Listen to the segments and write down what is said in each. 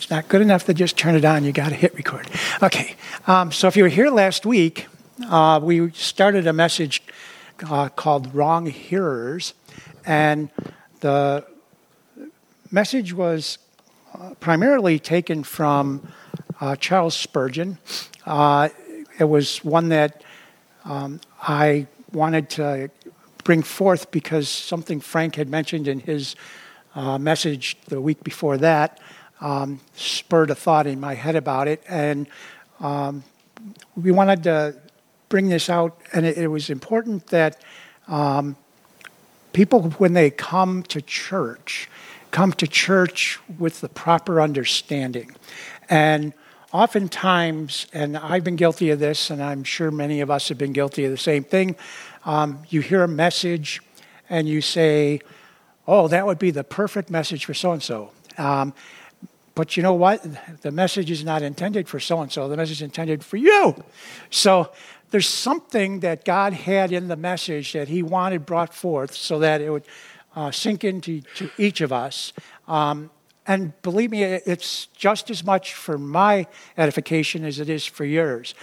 It's not good enough to just turn it on. You got to hit record. Okay. So if you were here last week, we started a message called Wrong Hearers. And the message was primarily taken from Charles Spurgeon. It was one that I wanted to bring forth because something Frank had mentioned in his message the week before that spurred a thought in my head about it. And we wanted to bring this out, and it was important that people, when they come to church with the proper understanding. And oftentimes, and I've been guilty of this, and I'm sure many of us have been guilty of the same thing, you hear a message and you say, oh, that would be the perfect message for so-and-so. But you know what? The message is not intended for so-and-so. The message is intended for you. So there's something that God had in the message that he wanted brought forth so that it would sink into each of us. And believe me, it's just as much for my edification as it is for yours.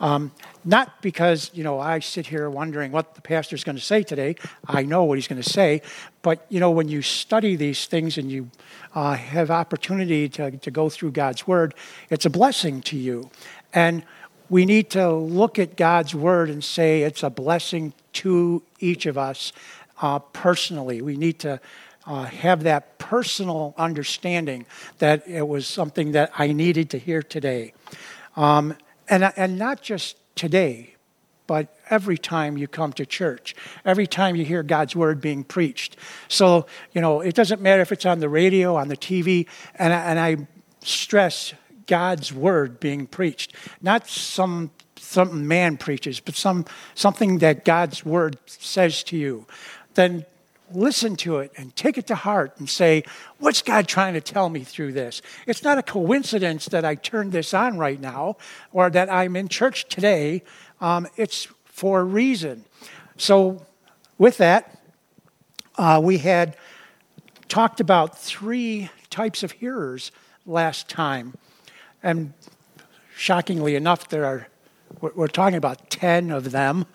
Not because, I sit here wondering what the pastor's going to say today. I know what he's going to say. But, when you study these things and you have opportunity to go through God's Word, it's a blessing to you. And we need to look at God's Word and say it's a blessing to each of us personally. We need to have that personal understanding that it was something that I needed to hear today. And not just today, but every time you come to church, every time you hear God's Word being preached. So, it doesn't matter if it's on the radio, on the TV, and I stress God's Word being preached. Not something man preaches, but something that God's Word says to you. Then listen to it and take it to heart and say, what's God trying to tell me through this? It's not a coincidence that I turned this on right now or that I'm in church today. It's for a reason. So with that, we had talked about 3 types of hearers last time. And shockingly enough, we're talking about 10 of them.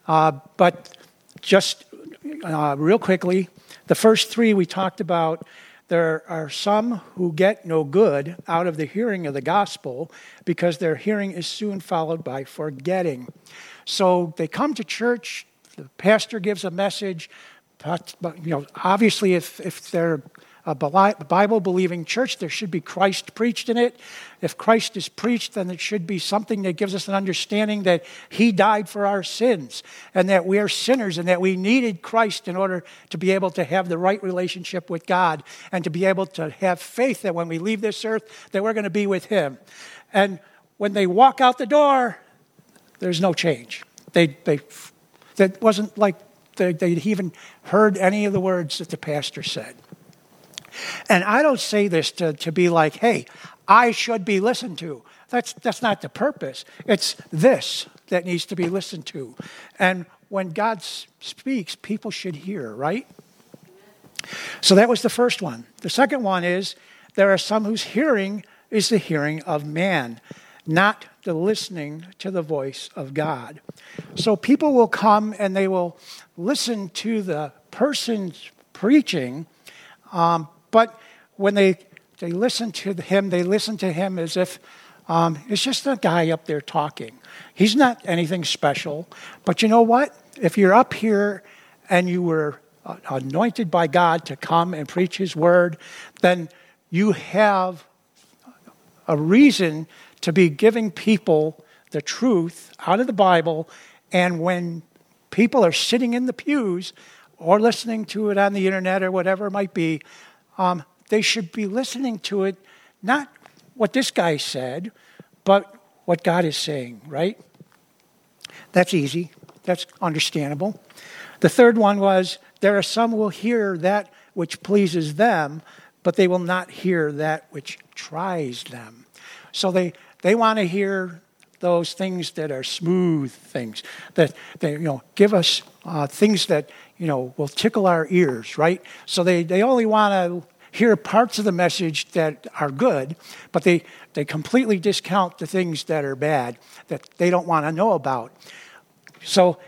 But just real quickly, the first 3 we talked about, there are some who get no good out of the hearing of the gospel because their hearing is soon followed by forgetting. So they come to church, the pastor gives a message, but obviously if they're a Bible-believing church, there should be Christ preached in it. If Christ is preached, then it should be something that gives us an understanding that he died for our sins and that we are sinners and that we needed Christ in order to be able to have the right relationship with God and to be able to have faith that when we leave this earth, that we're going to be with him. And when they walk out the door, there's no change. That wasn't like they even heard any of the words that the pastor said. And I don't say this to be like, hey, I should be listened to. That's not the purpose. It's this that needs to be listened to. And when God speaks, people should hear, right? So that was the first one. The second one is there are some whose hearing is the hearing of man, not the listening to the voice of God. So people will come and they will listen to the person's preaching, but when they listen to him as if it's just a guy up there talking. He's not anything special. But you know what? If you're up here and you were anointed by God to come and preach his word, then you have a reason to be giving people the truth out of the Bible. And when people are sitting in the pews or listening to it on the internet or whatever it might be, they should be listening to it, not what this guy said, but what God is saying, right? That's easy. That's understandable. The third one was, there are some who will hear that which pleases them, but they will not hear that which tries them. So they want to hear those things that are smooth things, that they give us things that will tickle our ears, right? So they only want to hear parts of the message that are good, but they completely discount the things that are bad, that they don't want to know about. So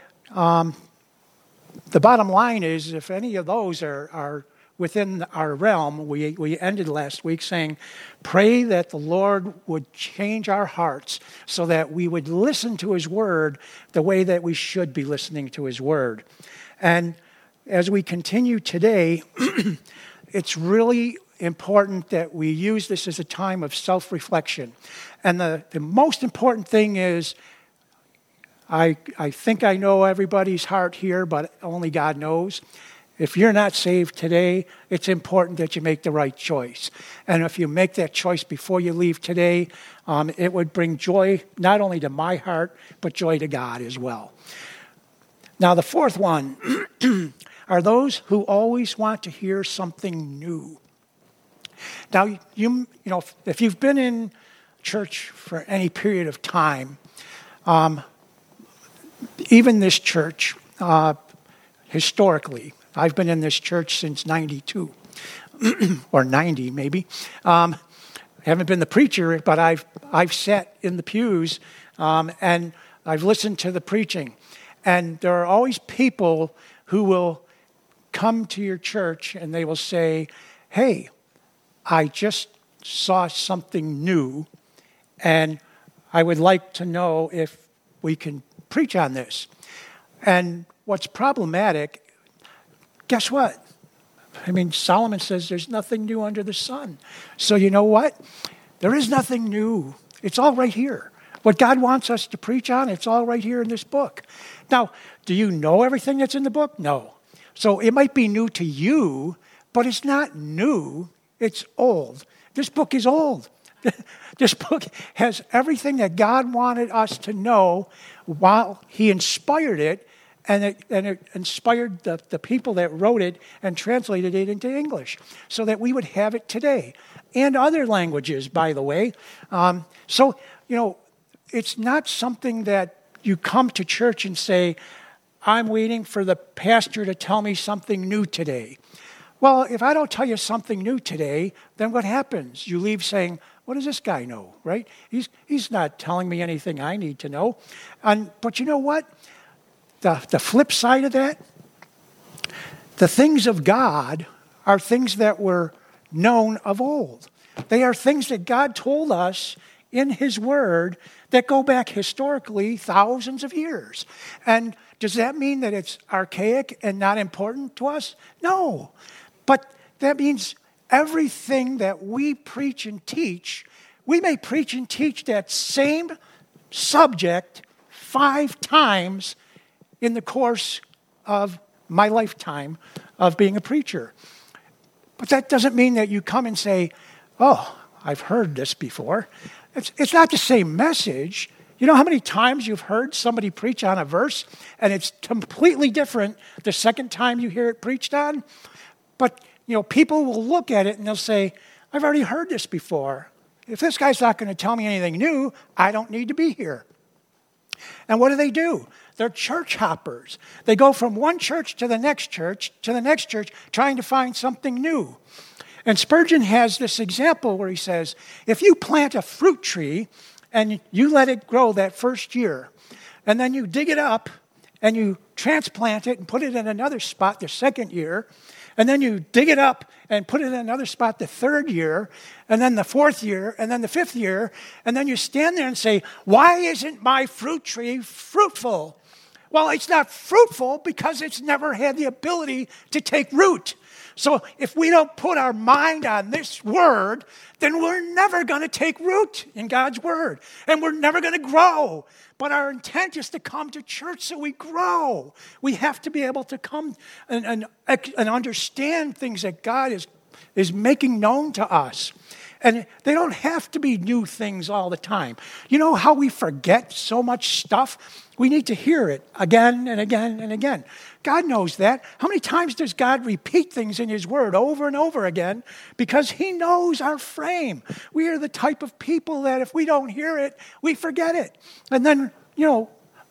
the bottom line is, if any of those are within our realm, we ended last week saying, pray that the Lord would change our hearts so that we would listen to his word the way that we should be listening to his word. And as we continue today, it's really important that we use this as a time of self-reflection. And the most important thing is, I think I know everybody's heart here, but only God knows. If you're not saved today, it's important that you make the right choice. And if you make that choice before you leave today, it would bring joy not only to my heart, but joy to God as well. Now, the fourth one are those who always want to hear something new. Now, you know, if you've been in church for any period of time, even this church, historically, I've been in this church since 92, or 90 maybe. I haven't been the preacher, but I've sat in the pews and I've listened to the preaching. And there are always people who will come to your church and they will say, hey, I just saw something new and I would like to know if we can preach on this. And what's problematic, guess what? I mean, Solomon says there's nothing new under the sun. So you know what? There is nothing new. It's all right here. What God wants us to preach on, it's all right here in this book. Now, do you know everything that's in the book? No. So it might be new to you, but it's not new. It's old. This book is old. This book has everything that God wanted us to know while he inspired it, and it inspired the people that wrote it and translated it into English so that we would have it today. And other languages, by the way. So, you know, it's not something that you come to church and say, I'm waiting for the pastor to tell me something new today. Well, if I don't tell you something new today, then what happens? You leave saying, what does this guy know, right? He's not telling me anything I need to know. But you know what? The flip side of that, the things of God are things that were known of old. They are things that God told us in his word that go back historically thousands of years. And does that mean that it's archaic and not important to us? No. But that means everything that we preach and teach, we may preach and teach that same subject 5 times in the course of my lifetime of being a preacher. But that doesn't mean that you come and say, oh, I've heard this before. It's not the same message. You know how many times you've heard somebody preach on a verse and it's completely different the second time you hear it preached on? But, you know, people will look at it and they'll say, I've already heard this before. If this guy's not going to tell me anything new, I don't need to be here. And what do? They're church hoppers. They go from one church to the next church, trying to find something new. And Spurgeon has this example where he says, if you plant a fruit tree and you let it grow that first year, and then you dig it up and you transplant it and put it in another spot the second year, and then you dig it up and put it in another spot the third year, and then the fourth year, and then the fifth year, and then you stand there and say, why isn't my fruit tree fruitful? Well, it's not fruitful because it's never had the ability to take root. So if we don't put our mind on this word, then we're never going to take root in God's word. And we're never going to grow. But our intent is to come to church so we grow. We have to be able to come and understand things that God is making known to us. And they don't have to be new things all the time. You know how we forget so much stuff? We need to hear it again and again and again. God knows that. How many times does God repeat things in his word over and over again? Because he knows our frame. We are the type of people that if we don't hear it, we forget it. And then, you know,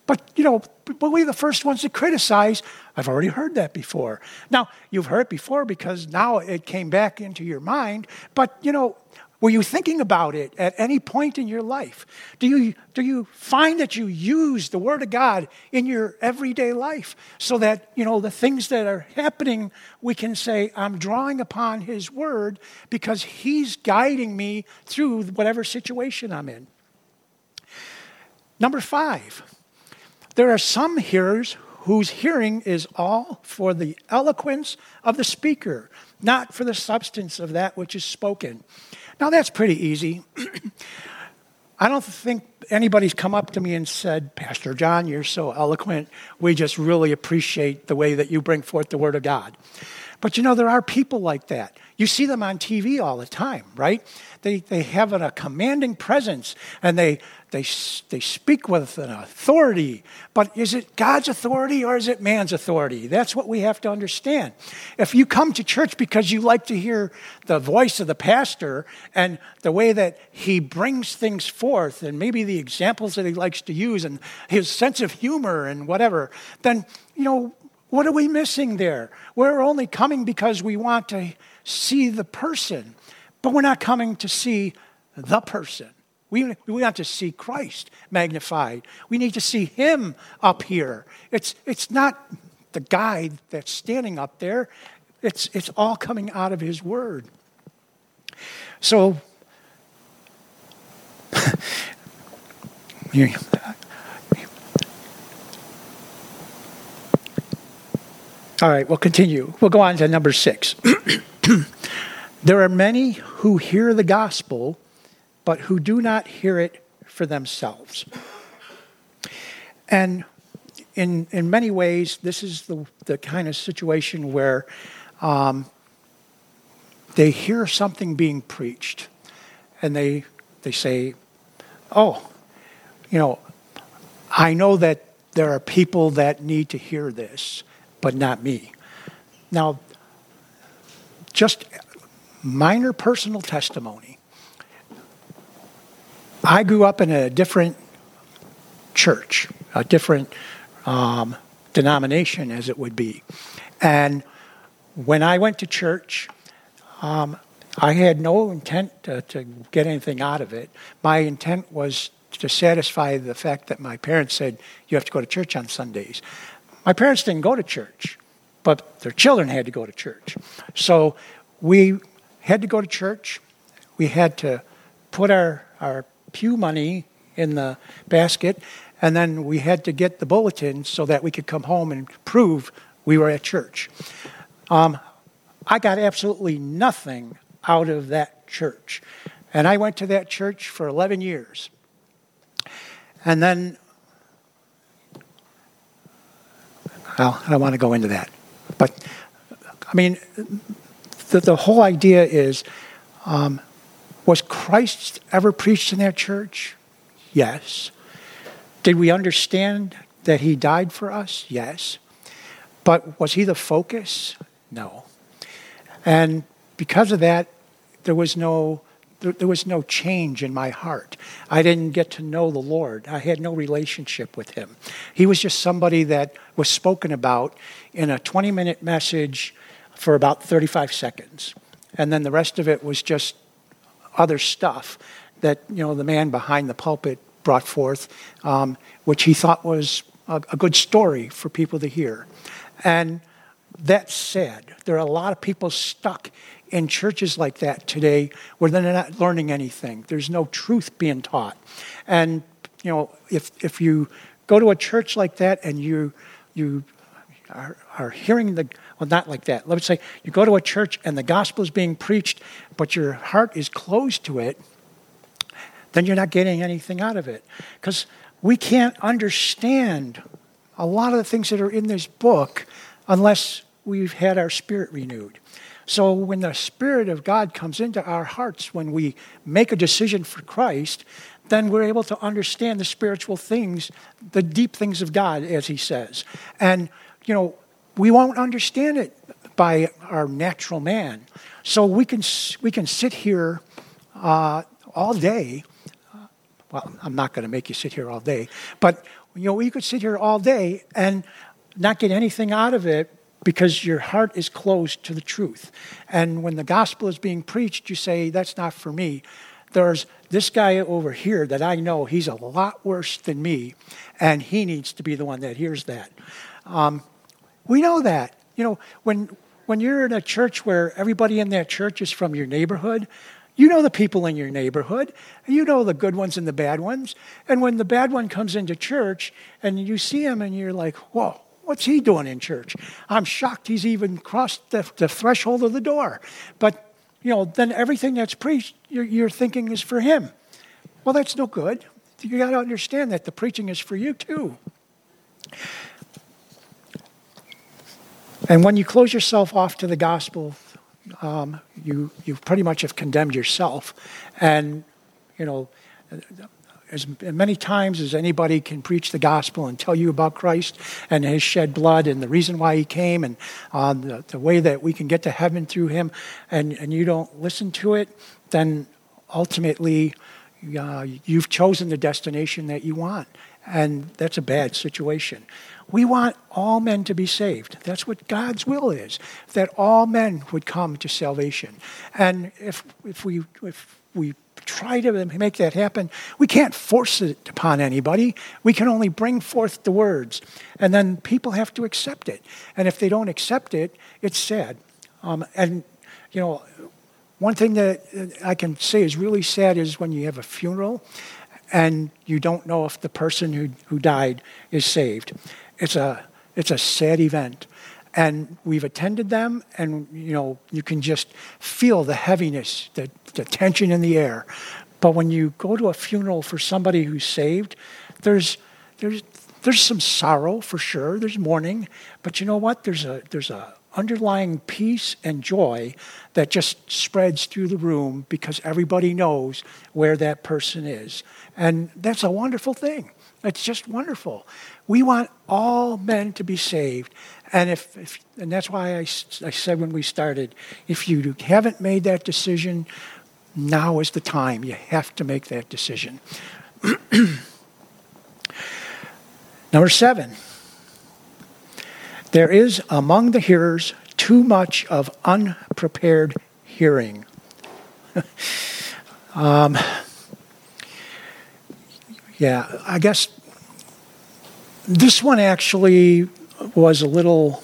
But, we're the first ones to criticize. I've already heard that before. Now, you've heard it before because now it came back into your mind. But, were you thinking about it at any point in your life? Do you find that you use the Word of God in your everyday life so that, the things that are happening, we can say, I'm drawing upon His Word because He's guiding me through whatever situation I'm in. Number 5, there are some hearers whose hearing is all for the eloquence of the speaker, not for the substance of that which is spoken. Now, that's pretty easy. I don't think anybody's come up to me and said, Pastor John, you're so eloquent. We just really appreciate the way that you bring forth the Word of God. But there are people like that. You see them on TV all the time, right? They have a commanding presence, and they speak with an authority. But is it God's authority or is it man's authority? That's what we have to understand. If you come to church because you like to hear the voice of the pastor and the way that he brings things forth and maybe the examples that he likes to use and his sense of humor and whatever, then, what are we missing there? We're only coming because we want to see the person, but we're not coming to see the person. We want to see Christ magnified. We need to see Him up here. It's not the guy that's standing up there. It's all coming out of His Word. So, all right, we'll continue. We'll go on to number 6. There are many who hear the gospel, but who do not hear it for themselves. And in many ways, this is the kind of situation where they hear something being preached, and they say, oh, I know that there are people that need to hear this, but not me. Now, just minor personal testimony. I grew up in a different church, a different denomination, as it would be. And when I went to church, I had no intent to get anything out of it. My intent was to satisfy the fact that my parents said, you have to go to church on Sundays. My parents didn't go to church, but their children had to go to church. So we had to go to church. We had to put our pew money in the basket, and then we had to get the bulletin so that we could come home and prove we were at church. I got absolutely nothing out of that church. And I went to that church for 11 years. And then, well, I don't want to go into that. But, I mean, the whole idea is, was Christ ever preached in that church? Yes. Did we understand that He died for us? Yes. But was He the focus? No. And because of that, there was no change in my heart. I didn't get to know the Lord. I had no relationship with Him. He was just somebody that was spoken about in a 20-minute message for about 35 seconds. And then the rest of it was just other stuff that, the man behind the pulpit brought forth, which he thought was a good story for people to hear. And that's sad. There are a lot of people stuck in churches like that today where they're not learning anything. There's no truth being taught. And, if you go to a church like that and you are hearing not like that. Let's say you go to a church and the gospel is being preached, but your heart is closed to it, then you're not getting anything out of it. Because we can't understand a lot of the things that are in this book unless we've had our spirit renewed. So when the Spirit of God comes into our hearts, when we make a decision for Christ, then we're able to understand the spiritual things, the deep things of God, as He says. And, we won't understand it by our natural man. So we can sit here all day. Well, I'm not going to make you sit here all day, but we could sit here all day and not get anything out of it because your heart is closed to the truth. And when the gospel is being preached, you say, that's not for me. There's this guy over here that I know, he's a lot worse than me, and he needs to be the one that hears that. We know that. When you're in a church where everybody in that church is from your neighborhood, you know the people in your neighborhood. You know the good ones and the bad ones. And when the bad one comes into church and you see him and you're like, whoa, what's he doing in church? I'm shocked he's even crossed the threshold of the door. But, then everything that's preached, you're thinking is for him. Well, that's no good. You got to understand that the preaching is for you too. And when you close yourself off to the gospel, you pretty much have condemned yourself. And, as many times as anybody can preach the gospel and tell you about Christ and his shed blood and the reason why he came and the way that we can get to heaven through him, and you don't listen to it, then ultimately you've chosen the destination that you want. And that's a bad situation. We want all men to be saved. That's what God's will is, that all men would come to salvation. And if we try to make that happen, we can't force it upon anybody. We can only bring forth the words. And then people have to accept it. And if they don't accept it, it's sad. One thing that I can say is really sad is when you have a funeral and you don't know if the person who died is saved. It's a sad event. And we've attended them, and, you can just feel the heaviness, the tension in the air. But when you go to a funeral for somebody who's saved, there's some sorrow for sure. There's mourning. But you know what? There's a underlying peace and joy that just spreads through the room because everybody knows where that person is. And that's a wonderful thing. It's just wonderful. We want all men to be saved. And and that's why I said when we started, if you haven't made that decision, now is the time. You have to make that decision. Number 7. There is among the hearers too much of unprepared hearing. I guess this one actually was a little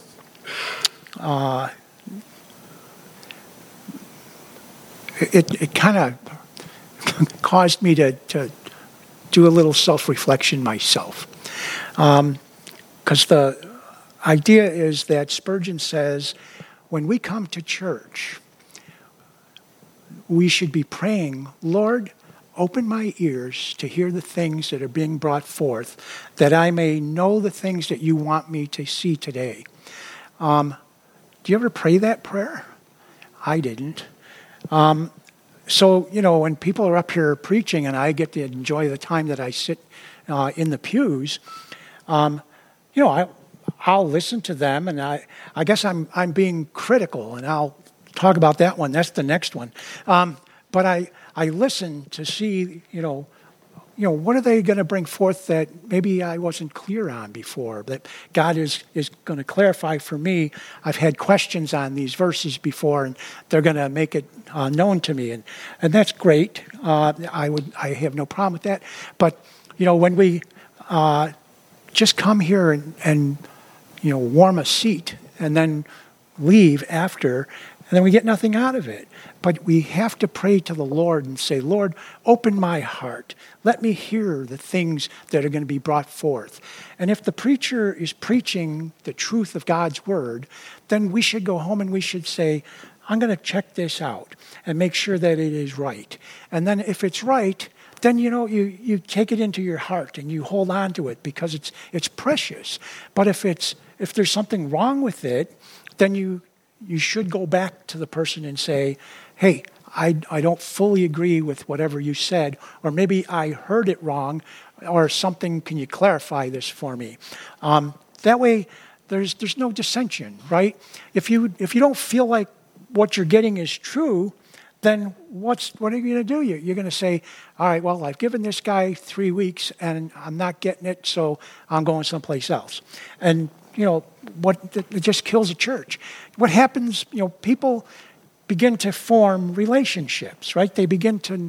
it kind of caused me to do a little self-reflection myself. Because the idea is that Spurgeon says when we come to church, we should be praying, Lord, open my ears to hear the things that are being brought forth, that I may know the things that you want me to see today. Do you ever pray that prayer? I didn't. So, when people are up here preaching and I get to enjoy the time that I sit in the pews, I'll listen to them, and I guess I'm being critical, and I'll talk about that one. That's the next one. But I listen to see, what are they going to bring forth that maybe I wasn't clear on before, that God is going to clarify for me. I've had questions on these verses before, and they're going to make it known to me, and that's great. I have no problem with that. But when we just come here and warm a seat and then leave after, and then we get nothing out of it. But we have to pray to the Lord and say, Lord, open my heart. Let me hear the things that are going to be brought forth. And if the preacher is preaching the truth of God's word, then we should go home and we should say, I'm going to check this out and make sure that it is right. And then if it's right, then you take it into your heart and you hold on to it because it's precious. But if there's something wrong with it, then you should go back to the person and say, hey, I don't fully agree with whatever you said, or maybe I heard it wrong, or something, can you clarify this for me? That way, there's no dissension, right? If you don't feel like what you're getting is true, then what are you going to do? You're going to say, all right, well, I've given this guy 3 weeks and I'm not getting it, so I'm going someplace else. And, it just kills a church. What happens, people begin to form relationships, right? They begin to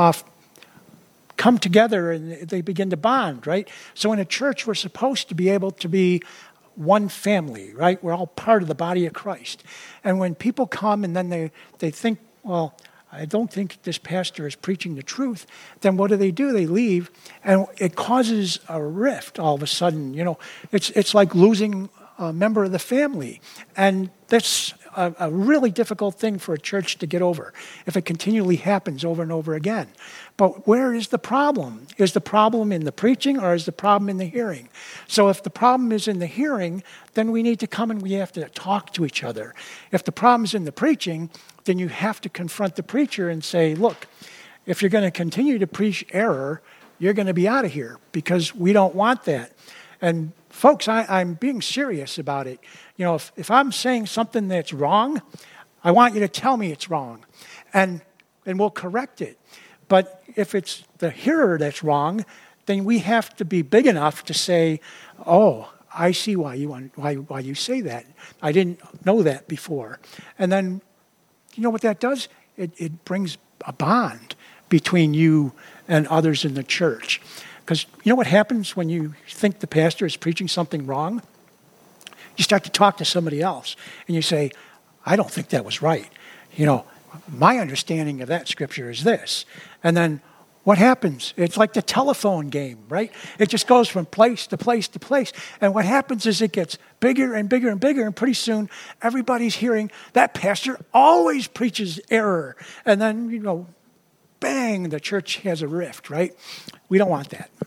come together and they begin to bond, right? So in a church, we're supposed to be able to be one family, right? We're all part of the body of Christ. And when people come and then they think, well, I don't think this pastor is preaching the truth, then what do? They leave, and it causes a rift all of a sudden. It's like losing a member of the family. And that's a really difficult thing for a church to get over if it continually happens over and over again. But where is the problem? Is the problem in the preaching or is the problem in the hearing? So if the problem is in the hearing, then we need to come and we have to talk to each other. If the problem is in the preaching, then you have to confront the preacher and say, look, if you're going to continue to preach error, you're going to be out of here because we don't want that. And folks, I'm being serious about it. If I'm saying something that's wrong, I want you to tell me it's wrong, and we'll correct it. But if it's the hearer that's wrong, then we have to be big enough to say, oh, I see why you say that. I didn't know that before. And then, you know what that does? It brings a bond between you and others in the church. Because you know what happens when you think the pastor is preaching something wrong? You start to talk to somebody else, and you say, I don't think that was right. My understanding of that scripture is this. And then what happens? It's like the telephone game, right? It just goes from place to place to place. And what happens is it gets bigger and bigger and bigger, and pretty soon everybody's hearing that pastor always preaches error. And then, bang, the church has a rift, right? We don't want that.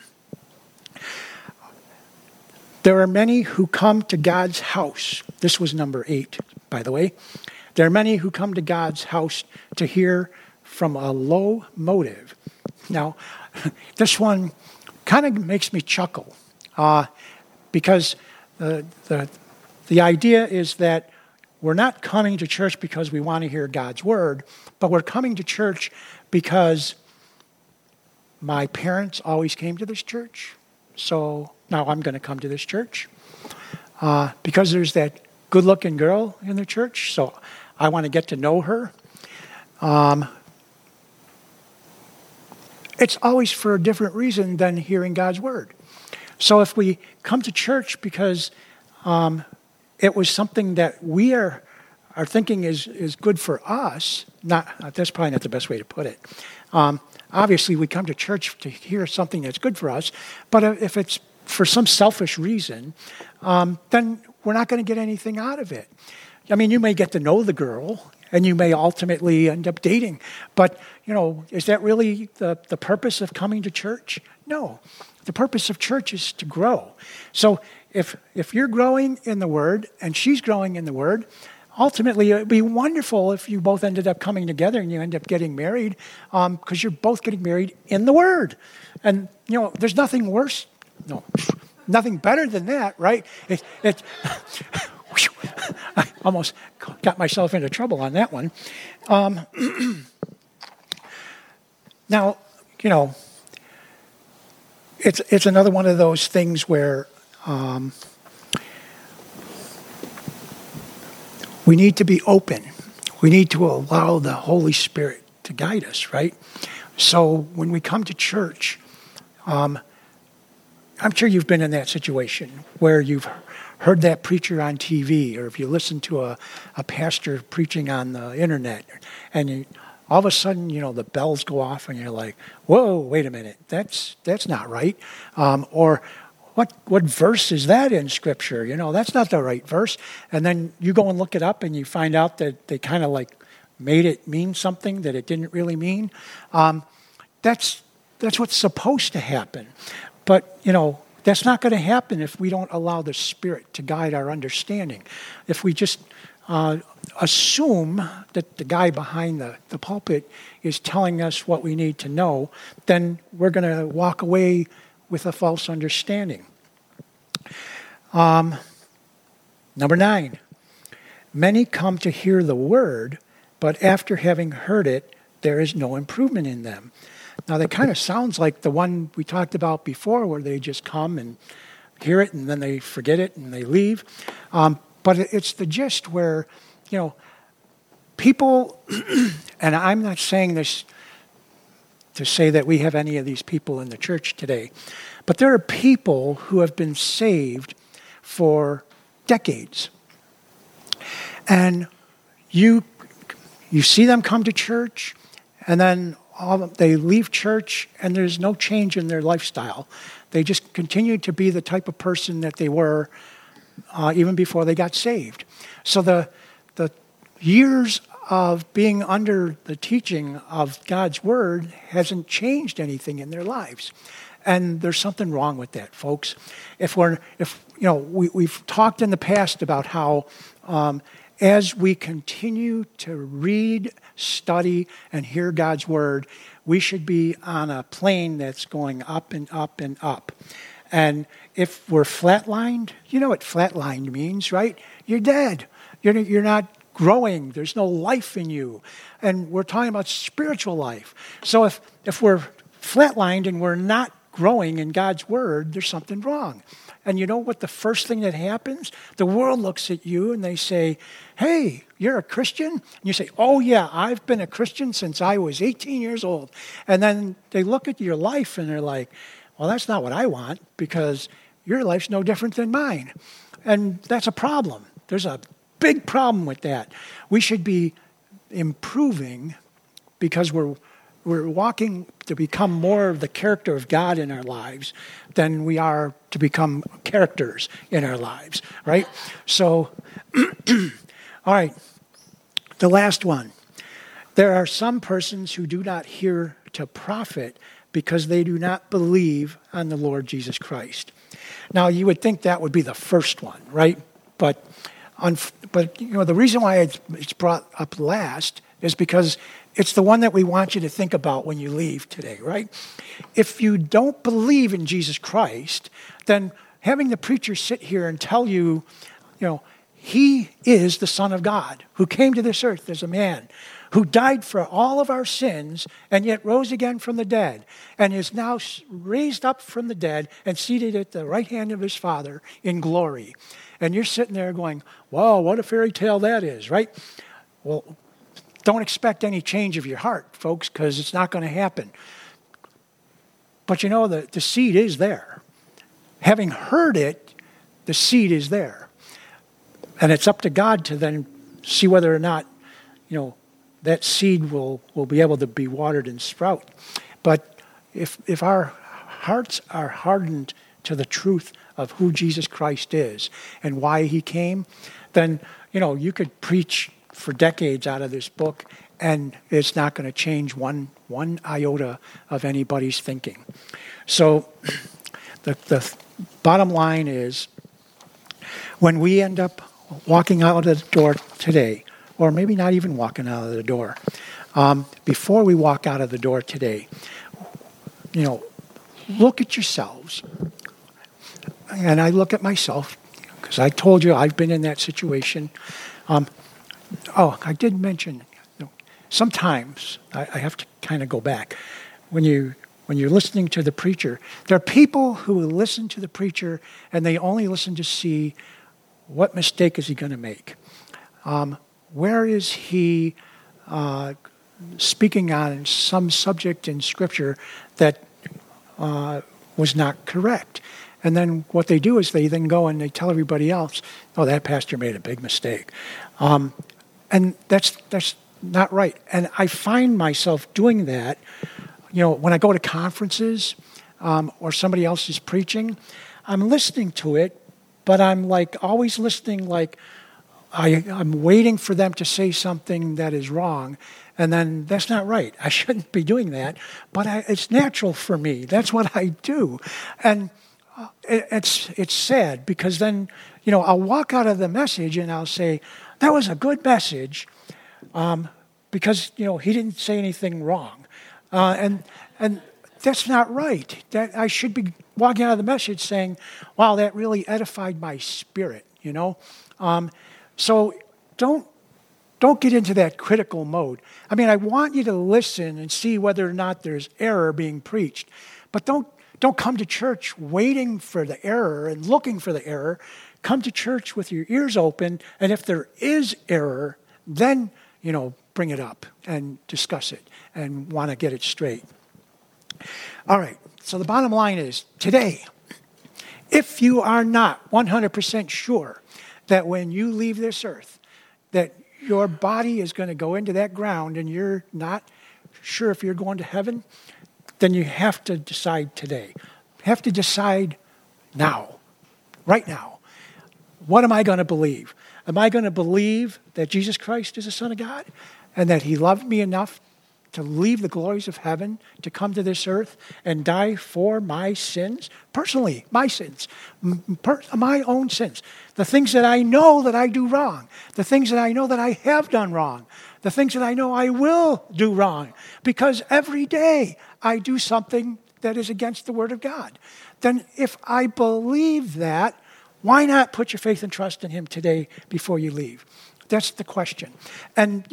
There are many who come to God's house. This was number 8, by the way. There are many who come to God's house to hear from a low motive. Now, this one kind of makes me chuckle because the idea is that we're not coming to church because we want to hear God's word, but we're coming to church because my parents always came to this church, so now I'm going to come to this church. Because there's that good-looking girl in the church, so I want to get to know her. It's always for a different reason than hearing God's word. So if we come to church because it was something that we are thinking is good for us, that's probably not the best way to put it. Obviously, we come to church to hear something that's good for us, but if it's for some selfish reason, then we're not going to get anything out of it. I mean, you may get to know the girl, and you may ultimately end up dating, but, is that really the purpose of coming to church? No. The purpose of church is to grow. So if you're growing in the Word and she's growing in the Word, ultimately it would be wonderful if you both ended up coming together and you end up getting married because you're both getting married in the Word. And, there's nothing worse, nothing better than that, right? I almost got myself into trouble on that one. Now, it's another one of those things where we need to be open. We need to allow the Holy Spirit to guide us, right? So when we come to church, I'm sure you've been in that situation where you've heard that preacher on TV, or if you listen to a pastor preaching on the internet, and all of a sudden, the bells go off, and you're like, "Whoa, wait a minute, that's not right," or what verse is that in Scripture? That's not the right verse. And then you go and look it up, and you find out that they kind of like made it mean something that it didn't really mean. That's what's supposed to happen, but that's not going to happen if we don't allow the Spirit to guide our understanding. If we just assume that the guy behind the pulpit is telling us what we need to know, then we're going to walk away with a false understanding. Number 9, many come to hear the word, but after having heard it, there is no improvement in them. Now, that kind of sounds like the one we talked about before, where they just come and hear it, and then they forget it, and they leave. But it's the gist where, people, and I'm not saying this to say that we have any of these people in the church today, but there are people who have been saved for decades. And you see them come to church, and then they leave church, and there's no change in their lifestyle. They just continue to be the type of person that they were even before they got saved. So the years of being under the teaching of God's Word hasn't changed anything in their lives. And there's something wrong with that, folks. We've talked in the past about how as we continue to read, study, and hear God's Word, we should be on a plane that's going up and up and up. And if we're flatlined, you know what flatlined means, right? You're dead. You're not growing. There's no life in you. And we're talking about spiritual life. So if we're flatlined and we're not growing in God's Word, there's something wrong. And you know what the first thing that happens? The world looks at you and they say, hey, you're a Christian? And you say, oh yeah, I've been a Christian since I was 18 years old. And then they look at your life and they're like, well, that's not what I want, because your life's no different than mine. And that's a problem. There's a big problem with that. We should be improving because we're walking to become more of the character of God in our lives than we are to become characters in our lives, right? So, all right, the last one. There are some persons who do not hear to profit because they do not believe on the Lord Jesus Christ. Now, you would think that would be the first one, right? But the reason why it's brought up last is because it's the one that we want you to think about when you leave today, right? If you don't believe in Jesus Christ, then having the preacher sit here and tell you, he is the Son of God who came to this earth as a man, who died for all of our sins and yet rose again from the dead and is now raised up from the dead and seated at the right hand of his Father in glory. And you're sitting there going, wow, what a fairy tale that is, right? Well, don't expect any change of your heart, folks, because it's not going to happen. But the seed is there. Having heard it, the seed is there. And it's up to God to then see whether or not, that seed will be able to be watered and sprout. But if our hearts are hardened to the truth of who Jesus Christ is and why he came, then, you could preach for decades out of this book, and it's not going to change one iota of anybody's thinking. So the bottom line is, when we end up walking out of the door today, or maybe not even walking out of the door, before we walk out of the door today, look at yourselves. And I look at myself, because I told you I've been in that situation. I did mention, sometimes I have to kind of go back. When you're listening to the preacher, there are people who will listen to the preacher and they only listen to see what mistake is he going to make. Where is he speaking on some subject in Scripture that was not correct? And then what they do is they then go and they tell everybody else, oh, that pastor made a big mistake. And that's not right. And I find myself doing that, when I go to conferences or somebody else is preaching, I'm listening to it, but I'm always listening I'm waiting for them to say something that is wrong, and then that's not right. I shouldn't be doing that, but it's natural for me. That's what I do. And it's sad, because then, I'll walk out of the message and I'll say, that was a good message, because, he didn't say anything wrong. And that's not right. That I should be walking out of the message saying, wow, that really edified my spirit, So don't don't get into that critical mode. I mean, I want you to listen and see whether or not there's error being preached. But don't come to church waiting for the error and looking for the error. Come to church with your ears open, and if there is error, then, bring it up and discuss it and want to get it straight. All right, so the bottom line is, today, if you are not 100% sure that when you leave this earth, that your body is going to go into that ground and you're not sure if you're going to heaven, then you have to decide today. You have to decide now, right now. What am I going to believe? Am I going to believe that Jesus Christ is the Son of God and that he loved me enough to leave the glories of heaven to come to this earth and die for my sins? Personally, my sins, my own sins. The things that I know that I do wrong. The things that I know that I have done wrong. The things that I know I will do wrong. Because every day I do something that is against the Word of God. Then if I believe that, why not put your faith and trust in him today before you leave? That's the question. And,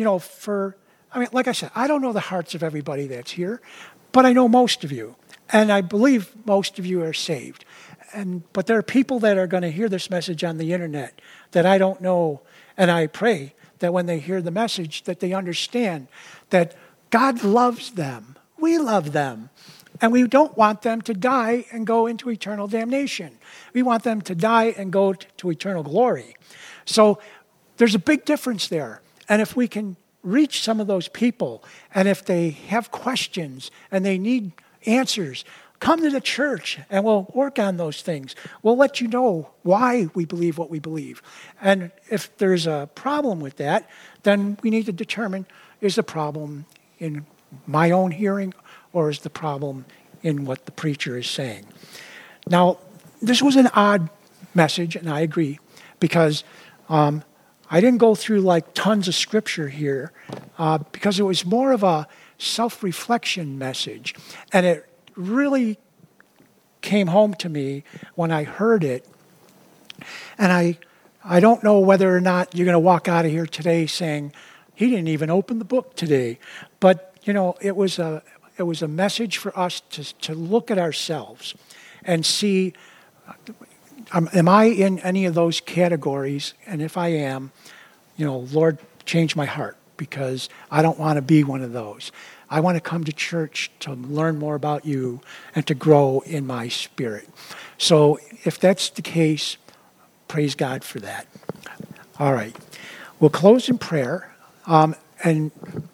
like I said, I don't know the hearts of everybody that's here, but I know most of you. And I believe most of you are saved. But there are people that are going to hear this message on the internet that I don't know. And I pray that when they hear the message, that they understand that God loves them. We love them. And we don't want them to die and go into eternal damnation. We want them to die and go to eternal glory. So there's a big difference there. And if we can reach some of those people, and if they have questions and they need answers, come to the church and we'll work on those things. We'll let you know why we believe what we believe. And if there's a problem with that, then we need to determine, is the problem in my own hearing, or is the problem in what the preacher is saying? Now, this was an odd message, and I agree, because I didn't go through like tons of scripture here, because it was more of a self-reflection message. And it really came home to me when I heard it. And I don't know whether or not you're going to walk out of here today saying, he didn't even open the book today. But, it was a message for us to look at ourselves and see, am I in any of those categories? And if I am, Lord, change my heart, because I don't want to be one of those. I want to come to church to learn more about you and to grow in my spirit. So if that's the case, praise God for that. All right. We'll close in prayer. And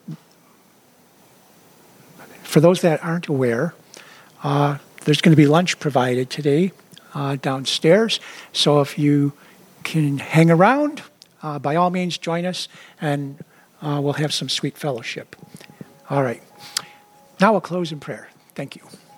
for those that aren't aware, there's going to be lunch provided today downstairs. So if you can hang around, by all means join us, and we'll have some sweet fellowship. All right. Now we'll close in prayer. Thank you.